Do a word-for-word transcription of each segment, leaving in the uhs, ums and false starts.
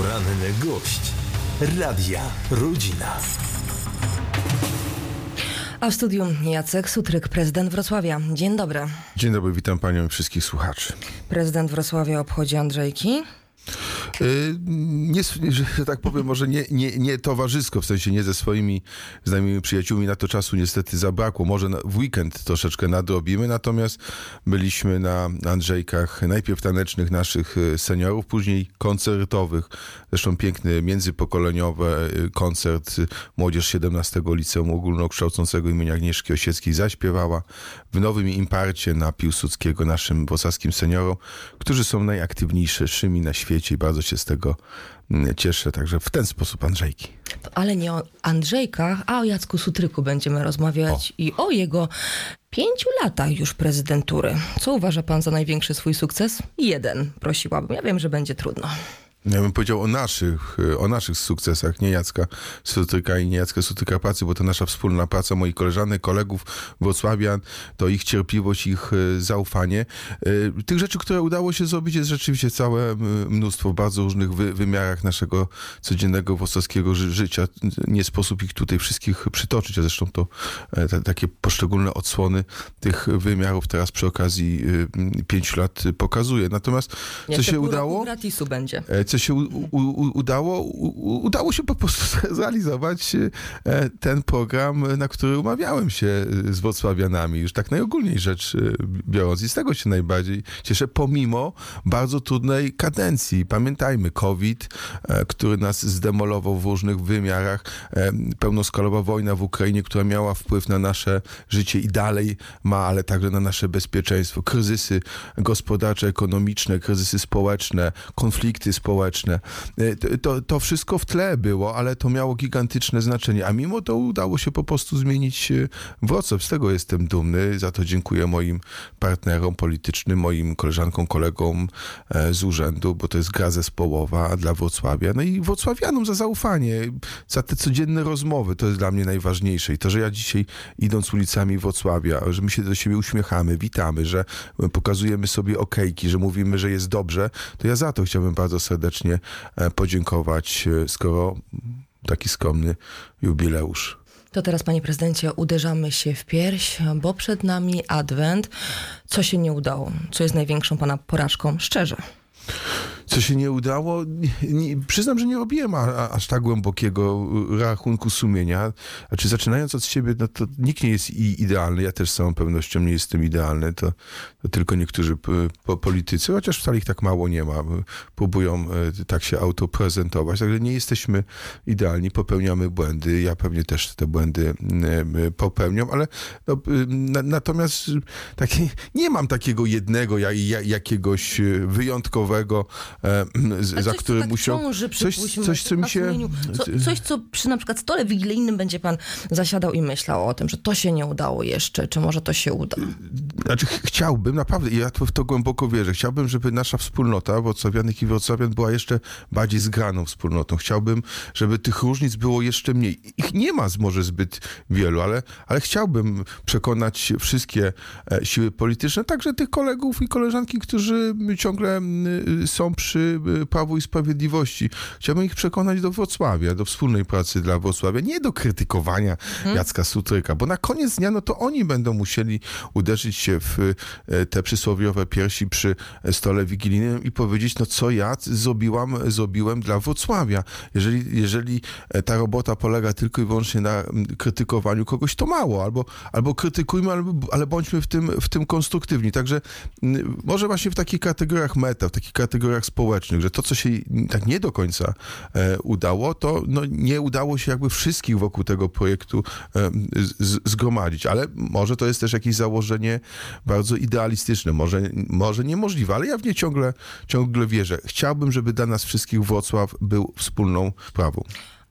Poranny gość Radia Rodzina. A w studiu Jacek Sutryk, prezydent Wrocławia. Dzień dobry. Dzień dobry, witam panią i wszystkich słuchaczy. Prezydent Wrocławia obchodzi Andrzejki? Yy, nie, że tak powiem, może nie, nie, nie towarzysko, w sensie nie ze swoimi znajomymi przyjaciółmi, na to czasu niestety zabrakło. Może na, w weekend troszeczkę nadrobimy, natomiast byliśmy na Andrzejkach, najpierw tanecznych naszych seniorów, później koncertowych. Zresztą piękny, międzypokoleniowy koncert. Młodzież siedemnastego Liceum Ogólnokształcącego imienia Agnieszki Osieckiej zaśpiewała w nowym imparcie na Piłsudskiego naszym włosowskim seniorom, którzy są najaktywniejszymi na świecie i bardzo się z tego cieszę. Także w ten sposób Andrzejki. Ale nie o Andrzejkach, a o Jacku Sutryku będziemy rozmawiać o. i o jego pięciu latach już prezydentury. Co uważa pan za największy swój sukces? Jeden, prosiłabym. Ja wiem, że będzie trudno. Ja bym powiedział o naszych, o naszych sukcesach, nie Jacka Sutryka i nie Jacka Sutryka pracy, bo to nasza wspólna praca, moich koleżanek, kolegów, wrocławian, to ich cierpliwość, ich zaufanie. Tych rzeczy, które udało się zrobić, jest rzeczywiście całe mnóstwo w bardzo różnych wy, wymiarach naszego codziennego wrocławskiego ży, życia. Nie sposób ich tutaj wszystkich przytoczyć, a zresztą to te, takie poszczególne odsłony tych wymiarów teraz przy okazji pięciu lat pokazuje. Natomiast Nie, co się udało? Gratisu będzie. Co się u, u, udało? U, udało się po prostu zrealizować ten program, na który umawiałem się z wrocławianami, już tak najogólniej rzecz biorąc. I z tego się najbardziej cieszę, pomimo bardzo trudnej kadencji. Pamiętajmy, COVID, który nas zdemolował w różnych wymiarach, pełnoskalowa wojna w Ukrainie, która miała wpływ na nasze życie i dalej ma, ale także na nasze bezpieczeństwo. Kryzysy gospodarcze, ekonomiczne, kryzysy społeczne, konflikty społeczne. To, to wszystko w tle było, ale to miało gigantyczne znaczenie, a mimo to udało się po prostu zmienić Wrocław. Z tego jestem dumny, za to dziękuję moim partnerom politycznym, moim koleżankom, kolegom z urzędu, bo to jest gra zespołowa dla Wrocławia. No i wrocławianom za zaufanie, za te codzienne rozmowy, to jest dla mnie najważniejsze. I to, że ja dzisiaj idąc ulicami Wrocławia, że my się do siebie uśmiechamy, witamy, że pokazujemy sobie okejki, że mówimy, że jest dobrze, to ja za to chciałbym bardzo serdecznie podziękować, skoro taki skromny jubileusz. To teraz, panie prezydencie, uderzamy się w pierś, bo przed nami adwent. Co się nie udało? Co jest największą pana porażką? Szczerze. Co się nie udało? Nie, przyznam, że nie robiłem a, a, aż tak głębokiego rachunku sumienia. Znaczy, zaczynając od siebie, no to nikt nie jest i idealny. Ja też z całą pewnością nie jestem idealny. To, to tylko niektórzy po, politycy, chociaż wcale ich tak mało nie ma. Próbują tak się autoprezentować. Także nie jesteśmy idealni, popełniamy błędy. Ja pewnie też te błędy popełniam, ale no, na, natomiast taki, nie mam takiego jednego, jak, jakiegoś wyjątkowego, A za coś, który co tak musiał... Ciąży, coś, coś, co mi się... Co, coś, co przy na przykład stole wigilijnym będzie pan zasiadał i myślał o tym, że to się nie udało jeszcze, czy może to się uda? Znaczy chciałbym, naprawdę, i ja to, w to głęboko wierzę, chciałbym, żeby nasza wspólnota wrocławianek i wrocławian była jeszcze bardziej zgraną wspólnotą. Chciałbym, żeby tych różnic było jeszcze mniej. Ich nie ma może zbyt wielu, ale, ale chciałbym przekonać wszystkie siły polityczne, także tych kolegów i koleżanki, którzy ciągle są przy Prawu i Sprawiedliwości. Chciałbym ich przekonać do Wrocławia, do wspólnej pracy dla Wrocławia, nie do krytykowania hmm. Jacka Sutryka, bo na koniec dnia, no to oni będą musieli uderzyć się w te przysłowiowe piersi przy stole wigilijnym i powiedzieć, no co ja zrobiłam, zrobiłem dla Wrocławia. Jeżeli, jeżeli ta robota polega tylko i wyłącznie na krytykowaniu kogoś, to mało, albo, albo krytykujmy, ale, ale bądźmy w tym, w tym konstruktywni. Także może właśnie w takich kategoriach meta, w takich kategoriach społecznych, że to, co się tak nie do końca e, udało, to no, nie udało się jakby wszystkich wokół tego projektu e, z, zgromadzić, ale może to jest też jakieś założenie bardzo idealistyczne, może, może niemożliwe, ale ja w nie ciągle, ciągle wierzę. Chciałbym, żeby dla nas wszystkich Wrocław był wspólną sprawą.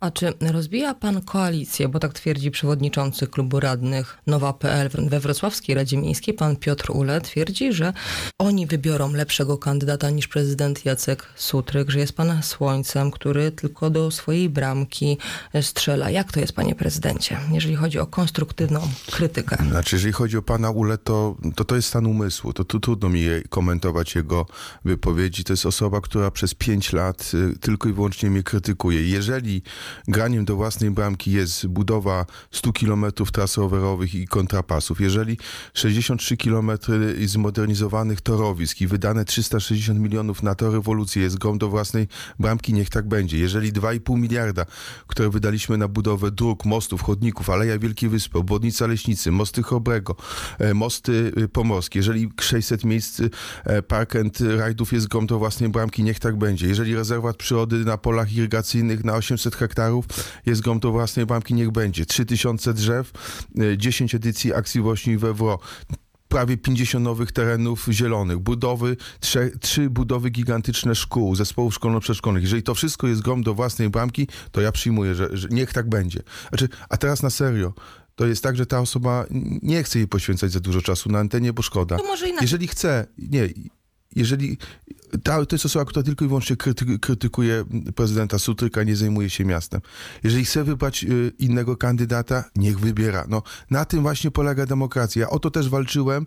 A czy rozbija pan koalicję, bo tak twierdzi przewodniczący klubu radnych Nowa kropka pe el we Wrocławskiej Radzie Miejskiej, pan Piotr Ule, twierdzi, że oni wybiorą lepszego kandydata niż prezydent Jacek Sutryk, że jest pan słońcem, który tylko do swojej bramki strzela. Jak to jest, panie prezydencie, jeżeli chodzi o konstruktywną krytykę? Znaczy, jeżeli chodzi o pana Ule, to to, to jest stan umysłu. To tu trudno mi komentować jego wypowiedzi. To jest osoba, która przez pięć lat y, tylko i wyłącznie mnie krytykuje. Jeżeli graniem do własnej bramki jest budowa stu kilometrów tras rowerowych i kontrapasów, jeżeli sześćdziesiąt trzy kilometry zmodernizowanych torowisk i wydane trzysta sześćdziesiąt milionów na tę rewolucję jest grą do własnej bramki, niech tak będzie. Jeżeli dwa i pół miliarda, które wydaliśmy na budowę dróg, mostów, chodników, Aleja Wielkiej Wyspy, obwodnica Leśnicy, mosty Chrobrego, mosty pomorskie, jeżeli sześćset miejsc park and rajdów jest grą do własnej bramki, niech tak będzie. Jeżeli rezerwat przyrody na polach irygacyjnych na osiemset hektarów jest grą do własnej bramki, niech będzie. trzy tysiące drzew, dziesięć edycji akcji Wośnij we Wro. Prawie pięćdziesiąt nowych terenów zielonych, budowy, trzy, trzy budowy gigantyczne szkół, zespołów szkolno-przedszkolnych. Jeżeli to wszystko jest grą do własnej bramki, to ja przyjmuję, że, że niech tak będzie. Znaczy, a teraz na serio. To jest tak, że ta osoba nie chce jej poświęcać za dużo czasu na antenie, bo szkoda. To może inaczej. Jeżeli chce, nie, jeżeli ta, to jest osoba, która tylko i wyłącznie kryty, krytykuje prezydenta Sutryka, nie zajmuje się miastem. Jeżeli chce wybrać y, innego kandydata, niech wybiera. No, na tym właśnie polega demokracja. Ja o to też walczyłem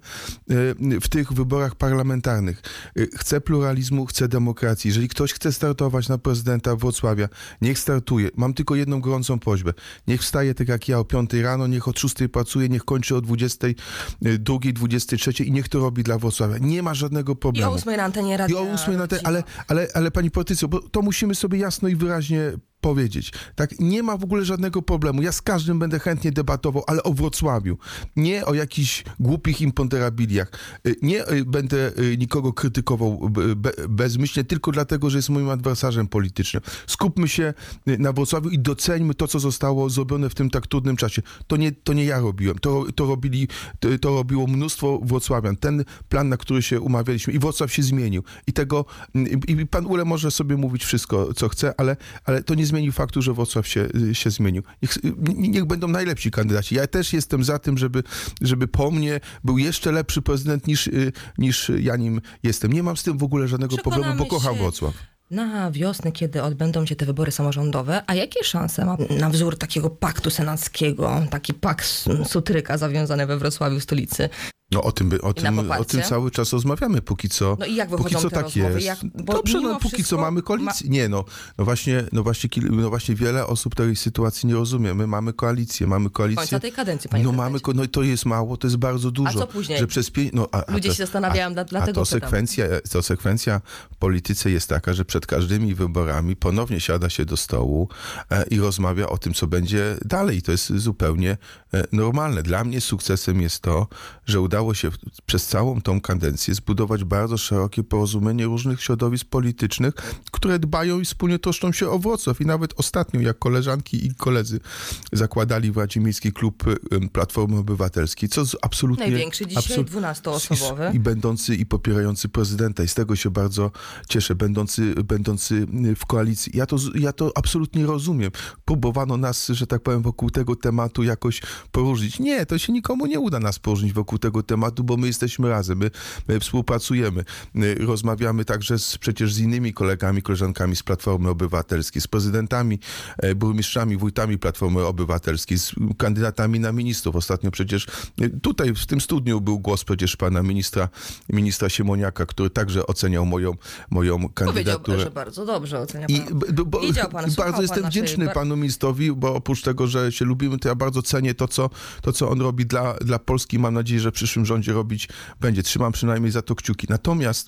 y, w tych wyborach parlamentarnych. Y, chcę pluralizmu, chcę demokracji. Jeżeli ktoś chce startować na prezydenta Wrocławia, niech startuje. Mam tylko jedną gorącą prośbę. Niech wstaje tak jak ja o piątej rano, niech od szóstej pracuje, niech kończy o dwudziestej drugiej, dwudziestej trzeciej i niech to robi dla Wrocławia. Nie ma żadnego problemu. I o ósmej na antenie radia. I o ósmej na te, ale, ale, ale pani Patrycjo, bo to musimy sobie jasno i wyraźnie powiedzieć. Tak, nie ma w ogóle żadnego problemu. Ja z każdym będę chętnie debatował, ale o Wrocławiu. Nie o jakichś głupich imponderabiliach. Nie będę nikogo krytykował be, bezmyślnie tylko dlatego, że jest moim adwersarzem politycznym. Skupmy się na Wrocławiu i doceńmy to, co zostało zrobione w tym tak trudnym czasie. To nie, to nie ja robiłem. To, to, robili, to, to robiło mnóstwo wrocławian. Ten plan, na który się umawialiśmy i Wrocław się zmienił. I tego, i pan Ule może sobie mówić wszystko, co chce, ale, ale to nie zmieni faktu, że Wrocław się, się zmienił. Niech, niech będą najlepsi kandydaci. Ja też jestem za tym, żeby, żeby po mnie był jeszcze lepszy prezydent niż, niż ja nim jestem. Nie mam z tym w ogóle żadnego Przekonamy problemu, bo kocham się Wrocław. Na wiosnę, kiedy odbędą się te wybory samorządowe, a jakie szanse ma na wzór takiego paktu senackiego, taki pakt Sutryka zawiązany we Wrocławiu, stolicy? No o tym, o tym, o tym cały czas rozmawiamy, póki co. No i jak póki co te tak rozmowy? jest. Jak, Dobrze, no póki co mamy koalicję. Ma... Nie, no, no właśnie, no właśnie, no właśnie wiele osób tej sytuacji nie rozumie. My mamy koalicję, mamy koalicję. Końca tej kadencji, panie No mamy, no i to jest mało, to jest bardzo dużo. A co później? Że przez pięć, no, a, a Ludzie to, się zastanawiają, a, dlatego a to sekwencja, to sekwencja w polityce jest taka, że przed każdymi wyborami ponownie siada się do stołu e, i rozmawia o tym, co będzie dalej. To jest zupełnie e, normalne. Dla mnie sukcesem jest to, że udało się w, przez całą tą kadencję zbudować bardzo szerokie porozumienie różnych środowisk politycznych, które dbają i wspólnie troszczą się o Wrocław. I nawet ostatnio, jak koleżanki i koledzy zakładali w Radzie Miejskiej klub Platformy Obywatelskiej, co z absolutnie... Największy dzisiaj, absolut... dwunastoosobowy. I będący i popierający prezydenta. I z tego się bardzo cieszę, będący, będący w koalicji. Ja to, ja to absolutnie rozumiem. Próbowano nas, że tak powiem, wokół tego tematu jakoś poróżnić. Nie, to się nikomu nie uda nas poróżnić wokół tego tematu, bo my jesteśmy razem, my, my współpracujemy. Rozmawiamy także z, przecież z innymi kolegami, koleżankami z Platformy Obywatelskiej, z prezydentami, burmistrzami, wójtami Platformy Obywatelskiej, z kandydatami na ministrów. Ostatnio przecież tutaj w tym studniu był głos przecież pana ministra, ministra Siemoniaka, który także oceniał moją, moją kandydaturę. Powiedział, że bardzo dobrze ocenia pan. I, bo, bo, Widział pan, bardzo jestem pan wdzięczny naszej... panu ministrowi, bo oprócz tego, że się lubimy, to ja bardzo cenię to, co, to, co on robi dla, dla Polski. Mam nadzieję, że w przyszłym rządzie robić będzie. Trzymam przynajmniej za to kciuki. Natomiast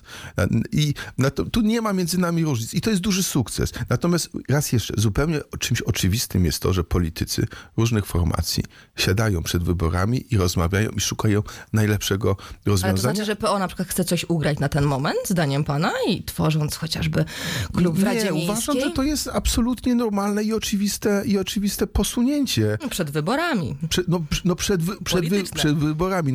i na to, tu nie ma między nami różnic i to jest duży sukces. Natomiast raz jeszcze, zupełnie czymś oczywistym jest to, że politycy różnych formacji siadają przed wyborami i rozmawiają i szukają najlepszego rozwiązania. Ale to znaczy, że P O na przykład chce coś ugrać na ten moment, zdaniem pana, i tworząc chociażby klub w Radzie Nie, Miejskiej? uważam, że to jest absolutnie normalne i oczywiste, i oczywiste posunięcie. Przed wyborami. Prze, no, no przed, wy, przed, wy, przed wyborami, no bo kiedy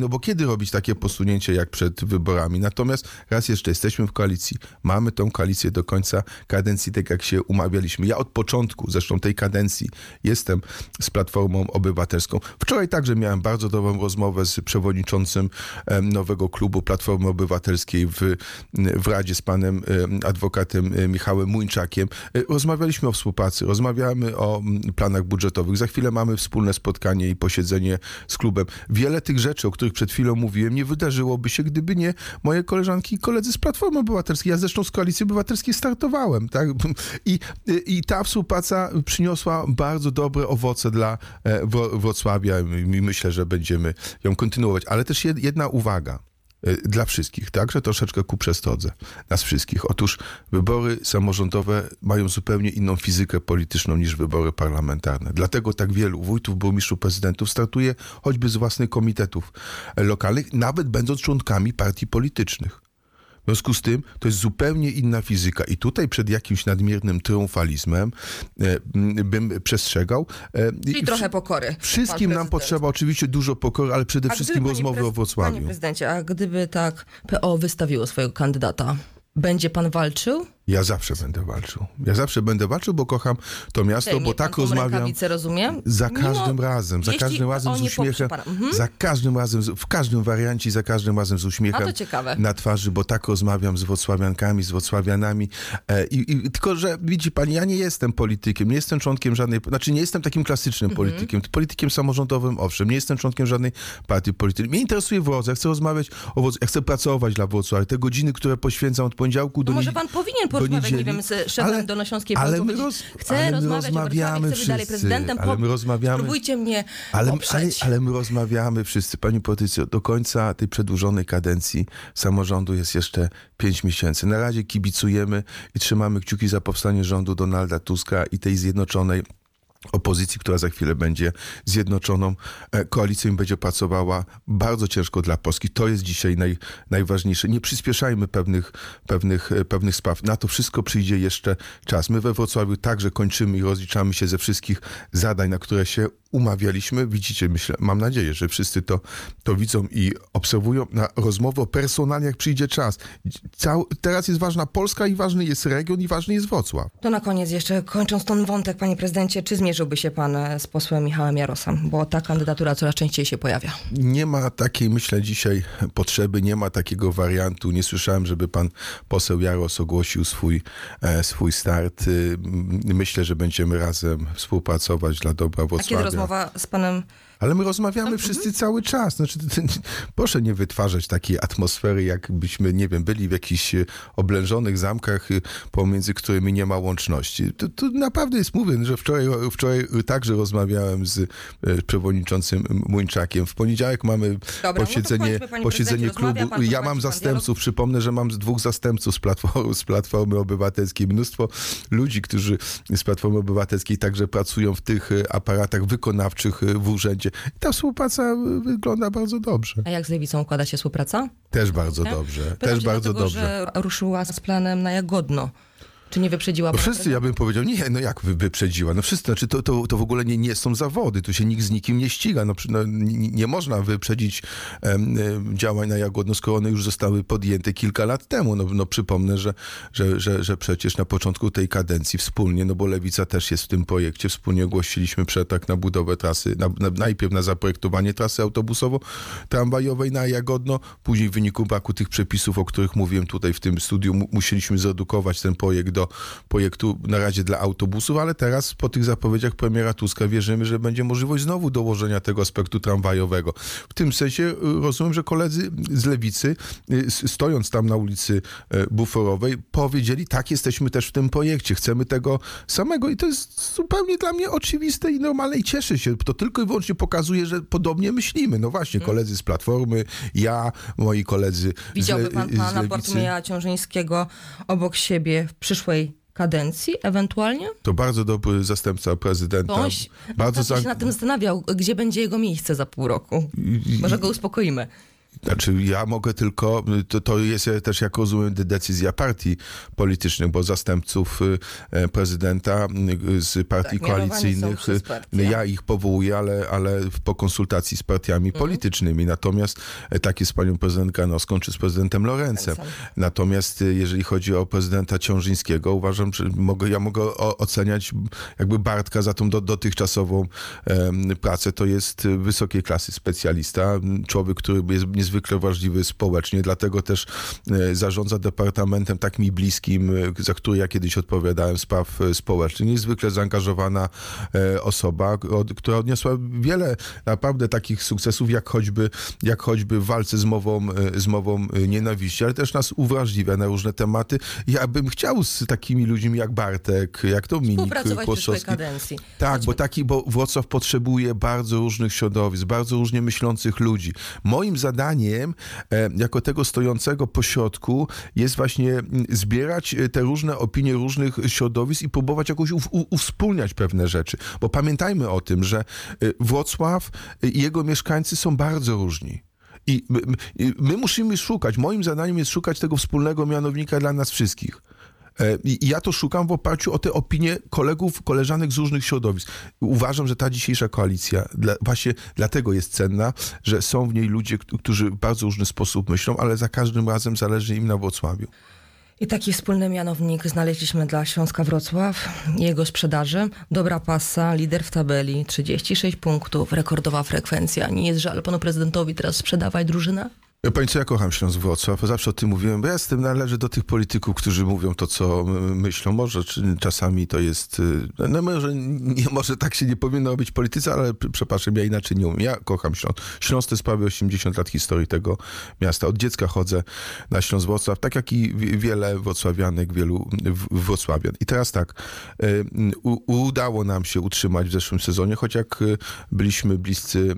wtedy robić takie posunięcie jak przed wyborami. Natomiast raz jeszcze jesteśmy w koalicji, mamy tą koalicję do końca kadencji, tak jak się umawialiśmy. Ja od początku zresztą tej kadencji jestem z Platformą Obywatelską. Wczoraj także miałem bardzo dobrą rozmowę z przewodniczącym nowego klubu Platformy Obywatelskiej w, w Radzie z panem adwokatem Michałem Muńczakiem. Rozmawialiśmy o współpracy, rozmawiamy o planach budżetowych. Za chwilę mamy wspólne spotkanie i posiedzenie z klubem. Wiele tych rzeczy, o których przed chwilą mówiłem, nie wydarzyłoby się, gdyby nie moje koleżanki i koledzy z Platformy Obywatelskiej. Ja zresztą z Koalicji Obywatelskiej startowałem, tak? I, i ta współpraca przyniosła bardzo dobre owoce dla Wrocławia i myślę, że będziemy ją kontynuować. Ale też jedna uwaga. Dla wszystkich, także troszeczkę ku przestrodze. Nas wszystkich. Otóż wybory samorządowe mają zupełnie inną fizykę polityczną niż wybory parlamentarne. Dlatego tak wielu wójtów, burmistrzów, prezydentów startuje choćby z własnych komitetów lokalnych, nawet będąc członkami partii politycznych. W związku z tym to jest zupełnie inna fizyka i tutaj przed jakimś nadmiernym triumfalizmem e, bym przestrzegał. E, Czyli w, trochę pokory. Wszystkim nam potrzeba oczywiście dużo pokory, ale przede a wszystkim gdyby, rozmowy prez... o Wrocławiu. Panie prezydencie, a gdyby tak P O wystawiło swojego kandydata, będzie pan walczył? Ja zawsze będę walczył. Ja zawsze będę walczył, bo kocham to miasto, Tej, bo tak rozmawiam. Rozumiem? Za Mimo, każdym razem, za każdym razem z uśmiechem, mhm. za każdym razem, w każdym wariancie, za każdym razem z uśmiechem na twarzy, bo tak rozmawiam z wrocławiankami, z wrocławianami. E, i, i, tylko, że widzi pani, ja nie jestem politykiem, nie jestem członkiem żadnej, znaczy nie jestem takim klasycznym mhm. politykiem, politykiem samorządowym, owszem, nie jestem członkiem żadnej partii politycznej. Mnie interesuje Wrocław, ja chcę rozmawiać o Wrocławiu, ja chcę pracować dla Wrocławia. Te godziny, które poświęcam od poniedziałku do no niedzieli. Może pan powinien porozmawiać, nie wiem, z szefem ale, Dolnośląskiej ale my roz, Chcę ale my rozmawiać rozmawiamy o Wrocławiu, chcę być dalej prezydentem, ale my rozmawiamy, próbujcie mnie ale, poprzeć. Ale, ale my rozmawiamy wszyscy, pani Patrycjo, do końca tej przedłużonej kadencji samorządu jest jeszcze pięć miesięcy. Na razie kibicujemy i trzymamy kciuki za powstanie rządu Donalda Tuska i tej zjednoczonej opozycji, która za chwilę będzie zjednoczoną koalicją i będzie pracowała bardzo ciężko dla Polski. To jest dzisiaj naj, najważniejsze. Nie przyspieszajmy pewnych, pewnych, pewnych spraw. Na to wszystko przyjdzie jeszcze czas. My we Wrocławiu także kończymy i rozliczamy się ze wszystkich zadań, na które się umawialiśmy. Widzicie, myślę, mam nadzieję, że wszyscy to, to widzą i obserwują. Na rozmowę o personaliach przyjdzie czas. Cał, teraz jest ważna Polska i ważny jest region i ważny jest Wrocław. To na koniec jeszcze, kończąc ten wątek, panie prezydencie, czy zmierzyłby się pan z posłem Michałem Jarosem? Bo ta kandydatura coraz częściej się pojawia. Nie ma takiej, myślę, dzisiaj potrzeby, nie ma takiego wariantu. Nie słyszałem, żeby pan poseł Jaros ogłosił swój, e, swój start. Myślę, że będziemy razem współpracować dla dobra Wrocławia. A kiedy rozmowa z panem... Ale my rozmawiamy wszyscy mhm. cały czas. Znaczy, to, to, proszę nie wytwarzać takiej atmosfery, jakbyśmy, nie wiem, byli w jakichś oblężonych zamkach, pomiędzy którymi nie ma łączności. To, to naprawdę jest, mówię, że wczoraj, wczoraj także rozmawiałem z przewodniczącym Muńczakiem. W poniedziałek mamy Dobra, posiedzenie, no posiedzenie klubu. Ja mam zastępców. Przypomnę, że mam dwóch zastępców z Platformy, z Platformy Obywatelskiej. Mnóstwo ludzi, którzy z Platformy Obywatelskiej także pracują w tych aparatach wykonawczych w urzędzie. Ta współpraca wygląda bardzo dobrze. A jak z Lewicą układa się współpraca? Też bardzo dobrze. Też bardzo dlatego, dobrze. Że ruszyła z planem na Jagodno. Czy nie wyprzedziła? No wszyscy, ja bym powiedział, nie, no jak wyprzedziła? No wszyscy, znaczy to, to, to w ogóle nie, nie są zawody, tu się nikt z nikim nie ściga. No, no, nie, nie można wyprzedzić um, działań na Jagodno, skoro one już zostały podjęte kilka lat temu. No, no przypomnę, że, że, że, że przecież na początku tej kadencji wspólnie, no bo Lewica też jest w tym projekcie, wspólnie ogłosiliśmy przetarg na budowę trasy, na, na, najpierw na zaprojektowanie trasy autobusowo-tramwajowej na Jagodno, później w wyniku braku tych przepisów, o których mówiłem tutaj w tym studiu, mu, musieliśmy zredukować ten projekt do projektu na razie dla autobusów, ale teraz po tych zapowiedziach premiera Tuska wierzymy, że będzie możliwość znowu dołożenia tego aspektu tramwajowego. W tym sensie rozumiem, że koledzy z Lewicy, stojąc tam na ulicy Buforowej, powiedzieli, tak, jesteśmy też w tym projekcie, chcemy tego samego i to jest zupełnie dla mnie oczywiste i normalne i cieszę się. To tylko i wyłącznie pokazuje, że podobnie myślimy. No właśnie, koledzy z Platformy, ja, moi koledzy Widziałby z, pan z pana Lewicy. Bartłomieja Ciążyńskiego obok siebie w przyszłej kadencji ewentualnie? To bardzo dobry zastępca prezydenta. Ktoś bardzo za... się nad tym zastanawiał, gdzie będzie jego miejsce za pół roku. Może go uspokoimy. Znaczy ja mogę tylko, to, to jest też, jak rozumiem, decyzja partii politycznych, bo zastępców prezydenta z partii tak, koalicyjnych, ja ich powołuję, ale, ale po konsultacji z partiami mhm. politycznymi. Natomiast tak jest z panią prezydent Ganowską czy z prezydentem Lorencem. Natomiast jeżeli chodzi o prezydenta Ciążyńskiego, uważam, że mogę, ja mogę o, oceniać jakby Bartka za tą do, dotychczasową um, pracę. To jest wysokiej klasy specjalista, człowiek, który jest niezwykle wrażliwy społecznie, dlatego też e, zarządza departamentem tak mi bliskim, e, za który ja kiedyś odpowiadałem, spraw e, społecznych. Niezwykle zaangażowana e, osoba, od, która odniosła wiele naprawdę takich sukcesów, jak choćby, jak choćby w walce z mową, e, z mową e, nienawiści, ale też nas uwrażliwia na różne tematy. Ja bym chciał z takimi ludźmi jak Bartek, jak Dominik Kłosowski. Kadencji. Tak, Chodźmy. bo taki, bo Wrocław potrzebuje bardzo różnych środowisk, bardzo różnie myślących ludzi. Moim zadaniem, e, jako tego stojącego pośrodku, jest właśnie zbierać te różne opinie różnych środowisk i próbować jakoś u, u, uwspólniać pewne rzeczy. Bo pamiętajmy o tym, że Wrocław i jego mieszkańcy są bardzo różni. I my, my musimy szukać, moim zadaniem jest szukać tego wspólnego mianownika dla nas wszystkich. I ja to szukam w oparciu o te opinie kolegów, koleżanek z różnych środowisk. Uważam, że ta dzisiejsza koalicja dla, właśnie dlatego jest cenna, że są w niej ludzie, którzy w bardzo różny sposób myślą, ale za każdym razem zależy im na Wrocławiu. I taki wspólny mianownik znaleźliśmy dla Śląska Wrocław i jego sprzedaży. Dobra pasa, lider w tabeli, trzydzieści sześć punktów, rekordowa frekwencja. Nie jest żal panu prezydentowi teraz sprzedawać drużynę? Ja pani co, ja kocham Śląsk Wrocław, zawsze o tym mówiłem, bo ja jestem, należę do tych polityków, którzy mówią to, co myślą. Może czy, czasami to jest, no może, nie, może tak się nie powinno robić w polityce, ale przepraszam, ja inaczej nie umiem. Ja kocham Śląsk. Śląsk to jest prawie osiemdziesiąt lat historii tego miasta. Od dziecka chodzę na Śląsk Wrocław, tak jak i wiele wrocławianek, wielu wrocławian. I teraz tak, u, udało nam się utrzymać w zeszłym sezonie, choć jak byliśmy bliscy,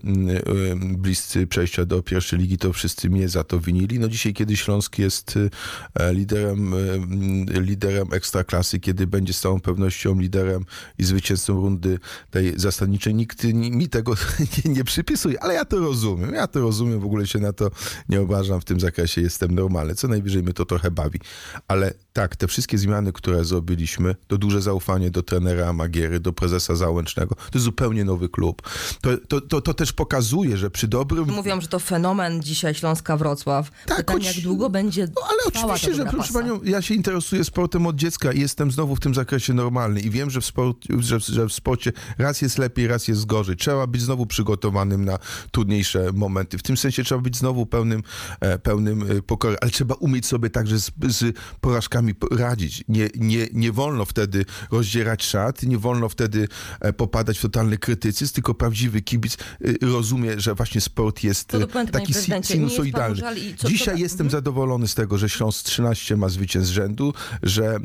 bliscy przejścia do pierwszej ligi, to wszyscy mnie za to winili. No dzisiaj, kiedy Śląsk jest liderem, liderem ekstraklasy, kiedy będzie z całą pewnością liderem i zwycięzcą rundy tej zasadniczej, nikt mi tego nie, nie przypisuje, ale ja to rozumiem. Ja to rozumiem, w ogóle się na to nie obrażam, w tym zakresie jestem normalny. Co najwyżej mnie to trochę bawi. Ale tak, te wszystkie zmiany, które zrobiliśmy, to duże zaufanie do trenera Magiery, do prezesa Załęcznego, to jest zupełnie nowy klub. To, to, to, to też pokazuje, że przy dobrym... Mówią, że to fenomen dzisiaj Śląska Wrocław. Tak, Pytanie, choć, jak długo będzie no, ale oczywiście, że proszę panią, ja się interesuję sportem od dziecka i jestem znowu w tym zakresie normalny i wiem, że w, sport, że, że w sporcie raz jest lepiej, raz jest gorzej. Trzeba być znowu przygotowanym na trudniejsze momenty. W tym sensie trzeba być znowu pełnym, pełnym pokory, ale trzeba umieć sobie także z, z porażkami radzić. Nie, nie, nie wolno wtedy rozdzierać szat, nie wolno wtedy popadać w totalny krytycyzm, tylko prawdziwy kibic rozumie, że właśnie sport jest taki sinusoidalny. Dzisiaj jestem mhm. zadowolony z tego, że Śląsk trzynaście ma zwycięstw z rzędu, że,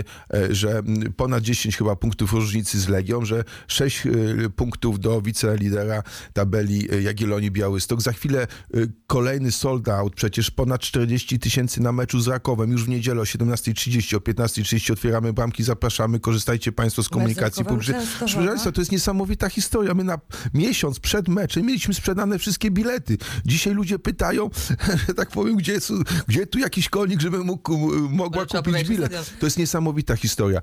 że ponad dziesięć chyba punktów różnicy z Legią, że sześć punktów do wicelidera tabeli Jagiellonii Białystok. Za chwilę kolejny sold out, przecież ponad czterdzieści tysięcy na meczu z Rakowem. Już w niedzielę o siedemnasta trzydzieści, o piętnasta trzydzieści otwieramy bramki, zapraszamy, korzystajcie państwo z komunikacji publicznej. Proszę Państwa, to jest niesamowita historia. My na miesiąc przed meczem mieliśmy sprzedane wszystkie bilety. Dzisiaj ludzie pytają, że tak powiem, gdzie, gdzie tu jakiś konik, żeby mógł, mogła kupić bilet. To jest niesamowita historia.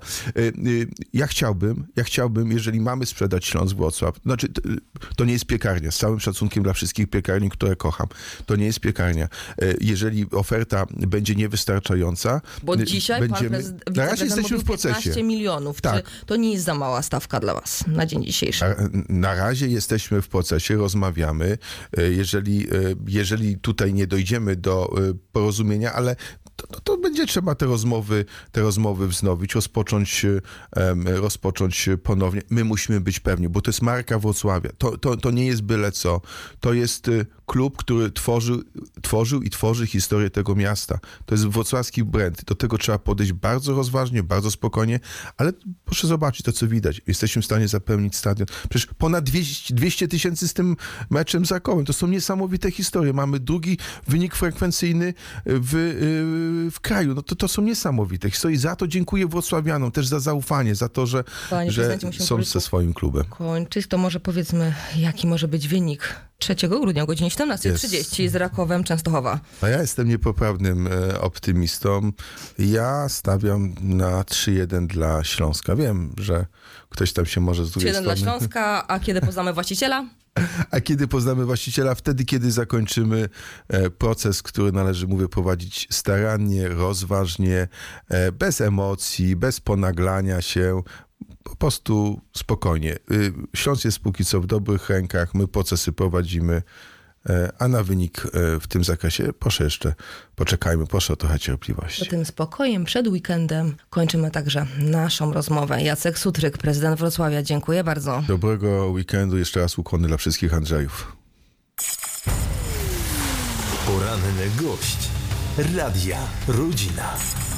Ja chciałbym, ja chciałbym, jeżeli mamy sprzedać Śląsk Wrocław, znaczy to nie jest piekarnia, z całym szacunkiem dla wszystkich piekarni, które kocham. To nie jest piekarnia. Jeżeli oferta będzie niewystarczająca, bo dzisiaj będziemy... pan prezydent, na razie jesteśmy w procesie. piętnaście milionów. Tak. Czy to nie jest za mała stawka dla was na dzień dzisiejszy? Na, na razie jesteśmy w procesie, rozmawiamy. Jeżeli, jeżeli tutaj nie dojdziemy do porozumienia, ale to, to, to będzie trzeba te rozmowy, te rozmowy wznowić, rozpocząć, um, rozpocząć ponownie. My musimy być pewni, bo to jest marka Wrocławia. To, to, to nie jest byle co. To jest klub, który tworzył, tworzył i tworzy historię tego miasta. To jest wrocławski brand. Do tego trzeba podejść bardzo rozważnie, bardzo spokojnie, ale proszę zobaczyć to, co widać. Jesteśmy w stanie zapełnić stadion. Przecież ponad dwieście tysięcy z tym meczem z Rakowem. To są niesamowite historie. Mamy drugi wynik frekwencyjny w, w kraju. No to, to są niesamowite historie. Za to dziękuję wrocławianom, też za zaufanie, za to, że, że są ze swoim klubem. Kończyć, to może powiedzmy, jaki może być wynik trzeciego grudnia o godzinie siedemnaście trzydzieści z Rakowem Częstochowa. A ja jestem niepoprawnym e, optymistą. Ja stawiam na trzy jeden dla Śląska. Wiem, że ktoś tam się może z drugiej trzy jeden strony... dla Śląska, a kiedy poznamy właściciela? A kiedy poznamy właściciela? Wtedy, kiedy zakończymy e, proces, który należy, mówię, prowadzić starannie, rozważnie, e, bez emocji, bez ponaglania się, po prostu spokojnie. Y, Śląsk jest póki co w dobrych rękach, my procesy prowadzimy, e, a na wynik e, w tym zakresie proszę jeszcze, poczekajmy, proszę o trochę cierpliwości. Z tym spokojem przed weekendem kończymy także naszą rozmowę. Jacek Sutryk, prezydent Wrocławia, dziękuję bardzo. Dobrego weekendu, jeszcze raz ukłony dla wszystkich Andrzejów. Poranny gość Radia Rodzina.